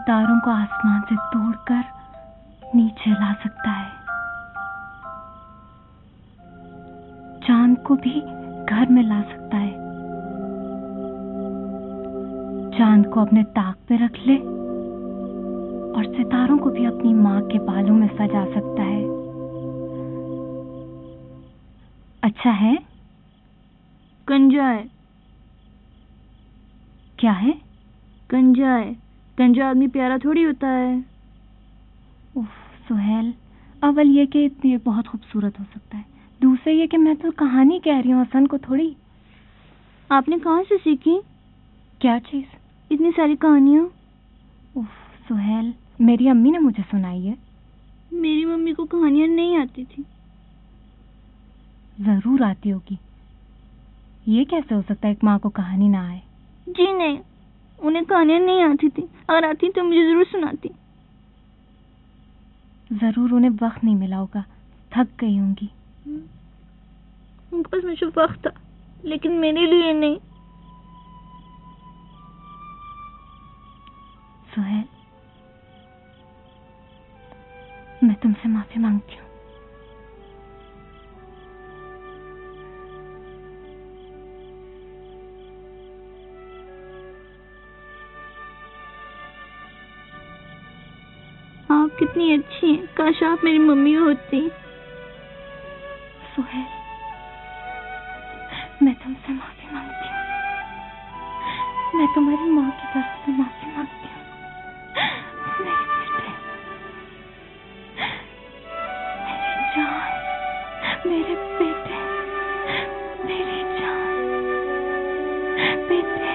सितारों को आसमान से तोड़कर नीचे ला सकता है, चांद को भी घर में ला सकता है, चांद को अपने ताक पे रख ले और सितारों को भी अपनी माँ के बालों में सजा सकता है। अच्छा है? कंजा है। क्या है? कंजा है। कंजा आदमी प्यारा थोड़ी होता है। उफ सुहेल, अव्वल ये कि ये बहुत खूबसूरत हो सकता है, दूसरे ये कि मैं तो कहानी कह रही हूँ, हसन को थोड़ी। आपने कहाँ से सीखी? क्या चीज? इतनी सारी कहानियाँ। उफ सुहेल, मेरी अम्मी ने मुझे सुनाई है। मेरी मम्मी को कहानियाँ नहीं आती थी। जरूर आती होगी, ये कैसे हो सकता है एक माँ को कहानी ना आए? जी नहीं, उन्हें कहानियाँ नहीं आती थी, अगर आती तो मुझे जरूर सुनाती। जरूर उन्हें वक्त नहीं मिला होगा, थक गई होंगी। उनके पास मुझे वक्त था, लेकिन मेरे लिए नहीं। सुहेल, मैं तुमसे माफी मांगती हूँ। आप कितनी अच्छी हैं, काश आप मेरी मम्मी होती। सुहेल, मैं तुमसे माफी मांगती हूँ, मैं तुम्हारी माँ की तरफ से माफी मांगती हूँ। मेरे बेटे, मेरी जान, मेरे बेटे, मेरी जान, बेटे,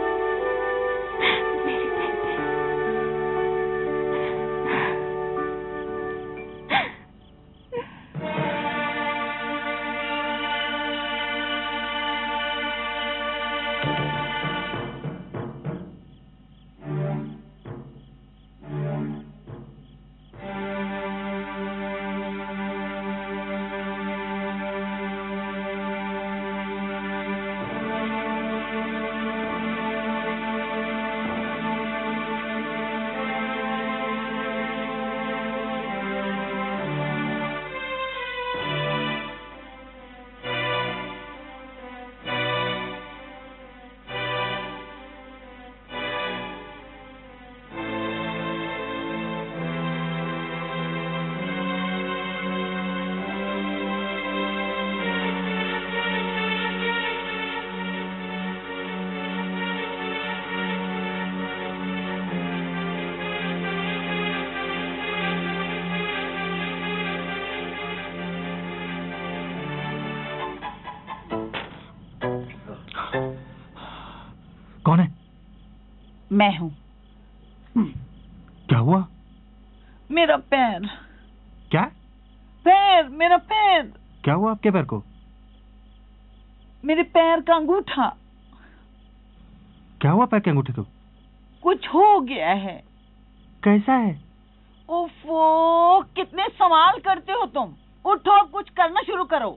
मेरे बेटे। कौन है? मैं हूँ। क्या हुआ? मेरा पैर। क्या? पैर, मेरा पैर। क्या हुआ आपके पैर को? मेरे पैर का अंगूठा। क्या हुआ पैर के अंगूठे को? कुछ हो गया है। कैसा है? ओफो, कितने सवाल करते हो तुम। उठो, कुछ करना शुरू करो।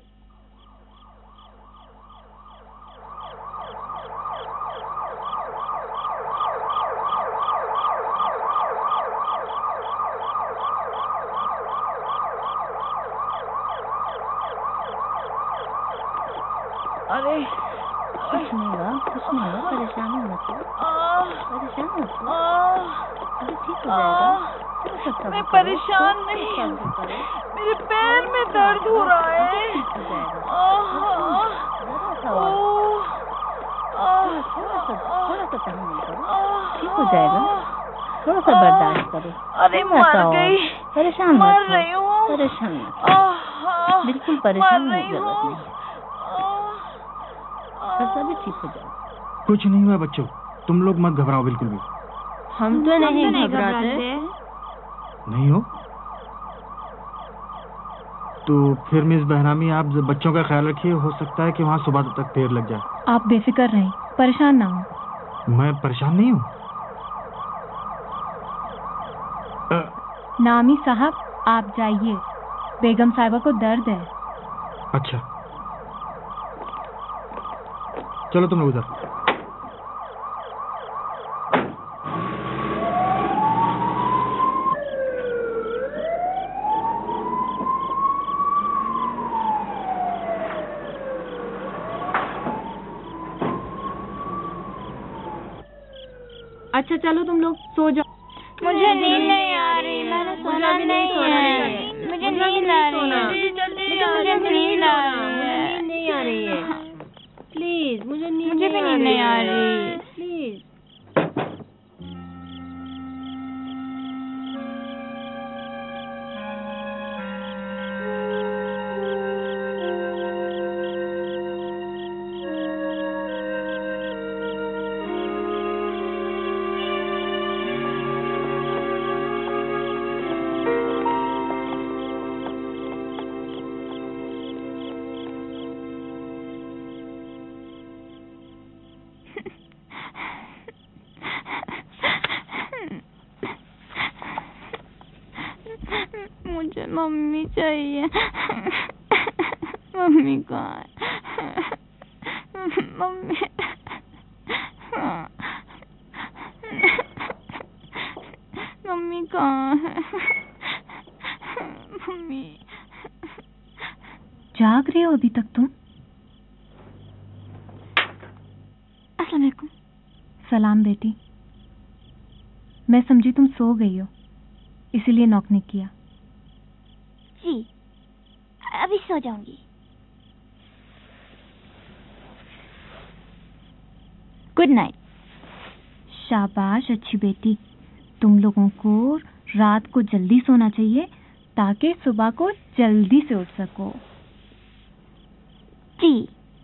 अरे कुछ नहीं हुआ, परेशान मत हो, परेशान मत हो, अभी ठीक हो जाएगा। मैं परेशान नहीं, मेरे पैर में दर्द हो रहा है। थोड़ा सा तहम्मुल करो, ठीक हो जाएगा, थोड़ा सा बर्दाश्त करो। अरे मर गई, परेशान मर मत रही हो, हूँ, परेशान मत हो, बिल्कुल परेशान होने की जरूरत नहीं, सब भी ठीक हो जाएगा। कुछ नहीं हुआ बच्चों, तुम लोग मत घबराओ बिल्कुल भी। हम तो नहीं घबराते। नहीं हो तो फिर मिस बहरामी, आप बच्चों का ख्याल रखिए, हो सकता है कि वहाँ सुबह तक देर लग जाए। आप बेफिक्र रहें, परेशान ना हो। मैं परेशान नहीं हूँ। नामी साहब, आप जाइए, बेगम साहिबा को दर्द है। अच्छा चलो तुम लोग उधर। अच्छा चलो तुम लोग सो जाओ। मुझे नींद नहीं आ रही, मैंने सोना नहीं है। मुझे नींद आ रही है, मुझे नींद आ रही है। प्लीज मुझे नींद मुझे भी नींद नहीं आ रही। प्लीज। मुझे मम्मी चाहिए। मम्मी कहाँ है? मम्मी मम्मी कहाँ है? मम्मी। जाग रहे हो अभी तक तुम? अस्सलाम वालेकुम। सलाम बेटी। मैं समझी तुम सो गई हो, इसीलिए नॉक नहीं किया। जी, अभी सो जाऊंगी। Good night. शाबाश अच्छी बेटी। तुम लोगों को रात को जल्दी सोना चाहिए ताकि सुबह को जल्दी से उठ सको। जी।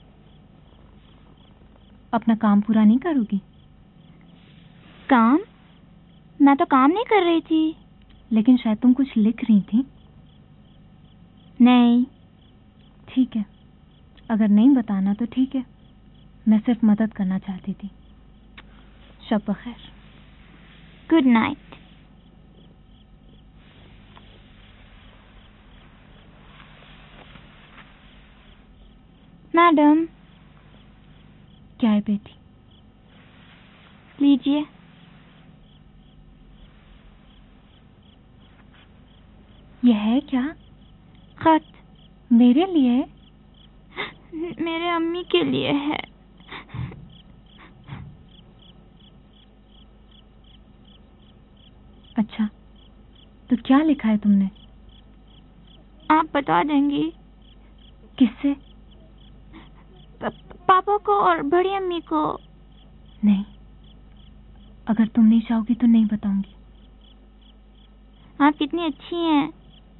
अपना काम पूरा नहीं करोगी? काम? मैं तो काम नहीं कर रही थी। लेकिन शायद तुम कुछ लिख रही थी। नहीं। ठीक है, अगर नहीं बताना तो ठीक है। मैं सिर्फ मदद करना चाहती थी। शब बखैर। Good night. मैडम। क्या है बेटी? लीजिए। यह है क्या? खत। मेरे लिए? मेरे अम्मी के लिए है। अच्छा, तो क्या लिखा है तुमने? आप बता देंगी? किससे? पापा को और बड़ी अम्मी को। नहीं, अगर तुम नहीं चाहोगी तो नहीं बताऊंगी। आप कितनी अच्छी हैं।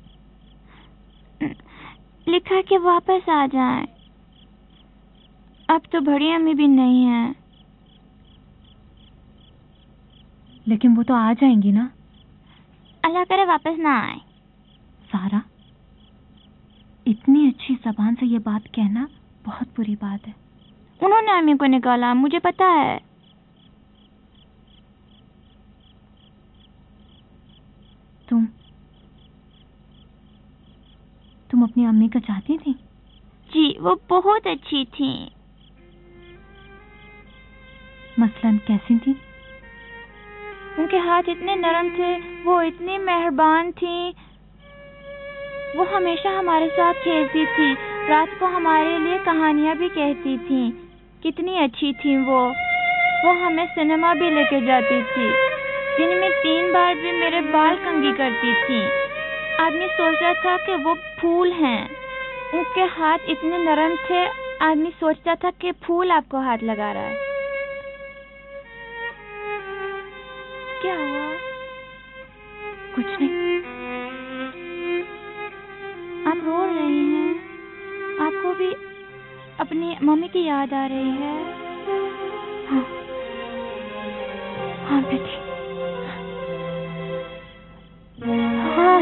लिखा कि वापस आ जाएं। अब तो बड़ी अम्मी भी नहीं है। लेकिन वो तो आ जाएंगी ना। अल्लाह करे वापस ना आए। सारा, इतनी अच्छी जबान से ये बात कहना बहुत बुरी बात है। उन्होंने अम्मी को निकाला, मुझे पता है। तुम अपनी अम्मी का चाहती थी? जी, वो बहुत अच्छी थी। मसलन कैसी थी? उनके हाथ इतने नरम थे, वो इतनी मेहरबान थी। वो हमेशा हमारे साथ खेलती थी, रात को हमारे लिए कहानियां भी कहती थी। कितनी अच्छी थी वो हमें सिनेमा भी लेके जाती थी। दिन में 3 बार भी मेरे बाल कंघी करती थी। आदमी सोचता था कि वो फूल हैं। उनके हाथ इतने नरम थे, आदमी सोचता था कि फूल आपको हाथ लगा रहा है। क्या हुआ? कुछ नहीं। आप रो रही हैं। आपको भी अपनी मम्मी की याद आ रही है? हाँ, हाँ बेटी। हाँ।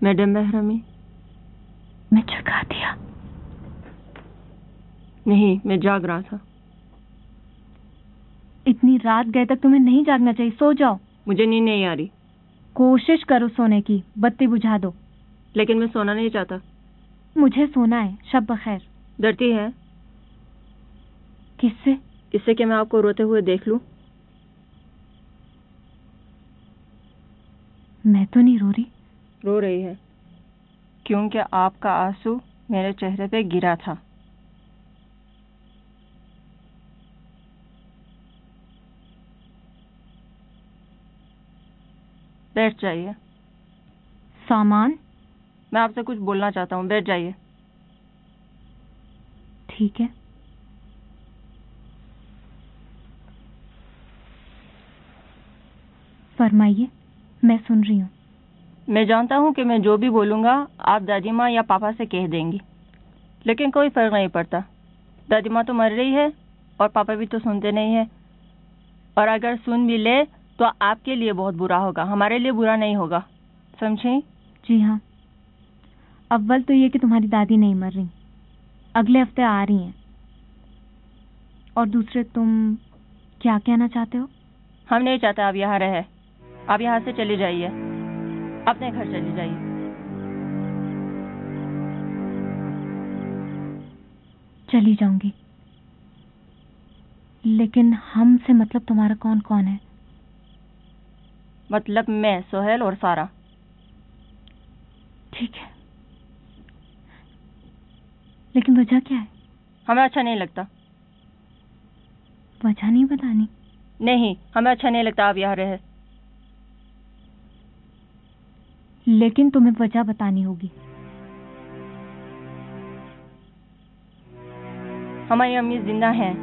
मैडम महरमी। मैं जगा दिया? नहीं, मैं जाग रहा था। इतनी रात गए तक तुम्हें नहीं जागना चाहिए, सो जाओ। मुझे नींद नहीं आ रही। कोशिश करो सोने की, बत्ती बुझा दो। लेकिन मैं सोना नहीं चाहता। मुझे सोना है। शब बखैर। डरती है? किससे? इससे कि मैं आपको रोते हुए देख लूं। मैं तो नहीं रो रही। रो रही है क्योंकि आपका आंसू मेरे चेहरे पे गिरा था। बैठ जाइए। सामान? मैं आपसे कुछ बोलना चाहता हूँ, बैठ जाइए। ठीक है। फरमाइए, मैं सुन रही हूँ। मैं जानता हूँ कि मैं जो भी बोलूँगा आप दादी माँ या पापा से कह देंगी, लेकिन कोई फर्क नहीं पड़ता। दादी माँ तो मर रही है और पापा भी तो सुनते नहीं है, और अगर सुन भी ले तो आपके लिए बहुत बुरा होगा, हमारे लिए बुरा नहीं होगा। समझी? जी हाँ। अव्वल तो ये कि तुम्हारी दादी नहीं मर रही, अगले हफ्ते आ रही हैं। और दूसरे, तुम क्या कहना चाहते हो? हम नहीं चाहते आप यहाँ रहे। आप यहाँ से चली जाइए, अपने घर चली जाइए। चली जाऊंगी, लेकिन हम से मतलब तुम्हारा कौन कौन है? मतलब मैं, सोहेल और सारा। ठीक है, लेकिन वजह क्या है? हमें अच्छा नहीं लगता। वजह नहीं बतानी? नहीं, हमें अच्छा नहीं लगता आप यहाँ रहे। लेकिन तुम्हें वजह बतानी होगी। हमारी अम्मी जिंदा हैं।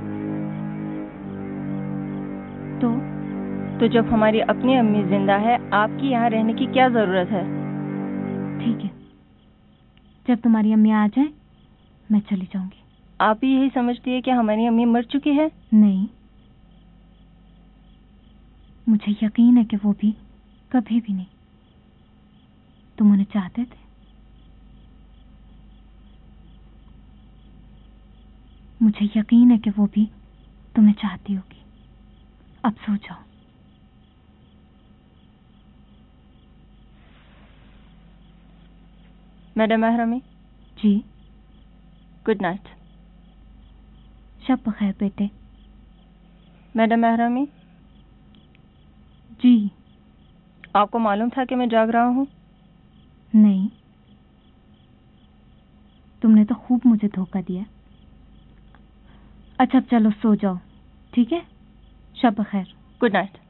तो जब हमारी अपनी अम्मी जिंदा है, आपकी यहाँ रहने की क्या जरूरत है? ठीक है, जब तुम्हारी अम्मी आ जाए मैं चली जाऊंगी। आप भी यही समझती है कि हमारी अम्मी मर चुकी है? नहीं, मुझे यकीन है कि वो भी कभी भी नहीं। तुम उन्हें चाहते थे, मुझे यकीन है कि वो भी तुम्हें चाहती होगी। अब सो जाओ। मैडम महरमी। जी। Good night. शब बखैर बेटे। मैडम महरमी। जी। आपको मालूम था कि मैं जाग रहा हूँ? नहीं, तुमने तो खूब मुझे धोखा दिया। अच्छा, अब चलो सो जाओ, ठीक है? शब बखैर। Good night.